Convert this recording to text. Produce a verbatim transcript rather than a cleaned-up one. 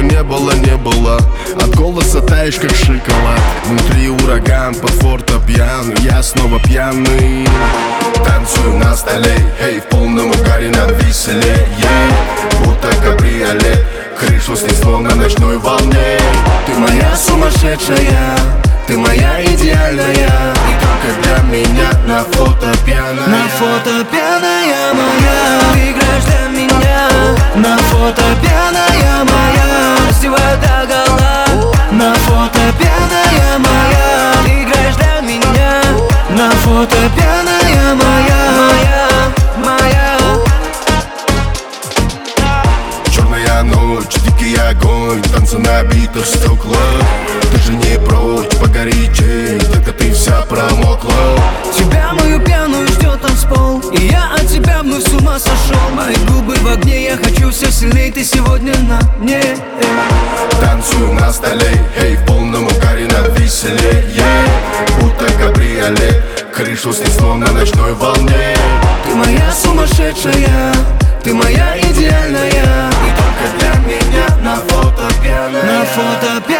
не было, не было. От голоса таешь, как шоколад. Внутри ураган, под фортепиано, я снова пьяный. Танцую на столе, эй, в полном угаре нам веселее, yeah. Будто кабриолет, крышу снесло на ночной волне. Ты моя сумасшедшая, ты моя идеальная, и только для меня на фото пьяная. На фото пьяная моя, ты играешь для меня. На фото пьяная моя, раздевай догола. На фото пьяная моя, ты играешь для меня. На фото пьяная моя, моя, моя. Черная ночь, дикий огонь, танцы на битых стекла. Ты же не прочь, погорячей, только ты вся промокла. Тебя мою пьяную ждет танцпол, и я от тебя вновь с ума сошел. Мои губы в огне, я хочу все сильней, ты сегодня на мне. Танцую на столе, эй, в полном угаре нам веселее, yeah. Будто кабриолет, крышу снесло на ночной волне. Ты моя сумасшедшая, ты моя идеальная, и только для меня на фото пьяная. На фото пьяная.